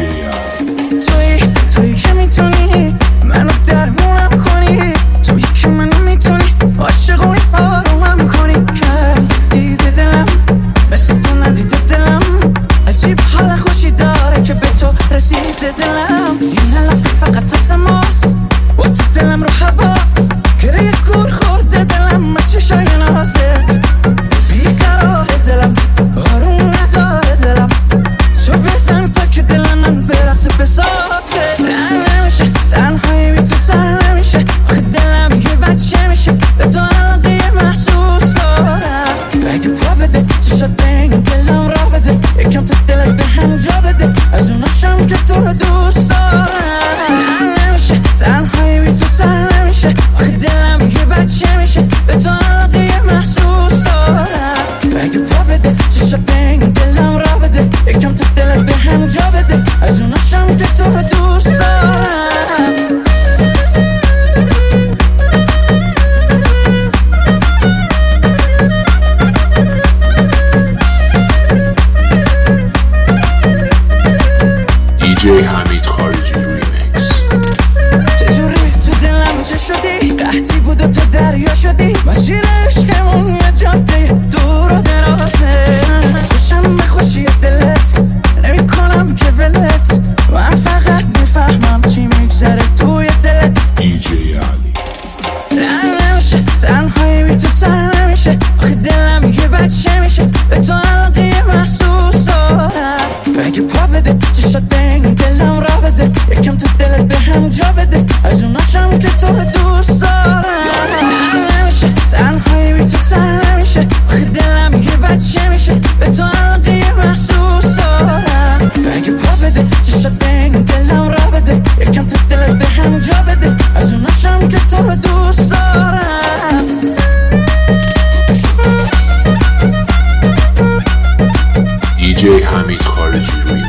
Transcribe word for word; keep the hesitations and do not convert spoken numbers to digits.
توی توی که میتونی منو درمونم کنی، توی که منو میتونی عاشقونی آرومم کنی. که دیده دلم مثل تو ندیده دلم، عجیب حال خوشی داره که به تو رسیده دلم. این لقی فقط از ماست با تو دلم رو حواس، گره یک کور خورده دلم ما چشای نازت. بیقرار دلم آروم نداره دلم، تو بزن تا که دل من برقصه بسازه. زن نمیشه تنهایی بی تو سر نمیشه، آخه دلم یه بچه میشه به تو علاقه محسوس دارم. اگه پا بده چشات بین دلم را بده، یکم تو دلت به هم جا بده از اوناشم که تو رو دوست دارم. زن نمیشه تنهایی بی تو سر نمیشه، آخه دلم یه بچه میشه به تو علاقه محسوس دارم. اگه پا بده چشات بین دلم را بده، یکم تو دلت به هم جا بده از اوناشم که تو رو دوست دارم. دیجی حمید خارجی ریمیکس. چجوری تو دلم چه شدی؟ قحطی بود و تو دریا شدی، مسیر عشقمون یه جاده دور و درازه. خوشم به خوشی دلت نمی کنم که ولت، من فقط میفهمم چی میگذره توی دلت. دیجی علی. نه نمیشه تنهایی بی تو سر نمیشه، آخه دلم یه بچه میشه به تو علاقه محسوس دارم. اگه پا بده چشات بین دلم را بده، یکم تو دلت به هم جا بده از اوناشم که تو رو دوست دارم. نه نمیشه تنهایی بی تو سر نمیشه، آخه دلم یه بچه میشه به تو علاقه محسوس دارم. اگه پا بده چشات بین دلم را بده، یکم تو دلت به هم جا بده از اوناشم که تو رو دوست دارم. دیجی حمید خارجی ریمیکس.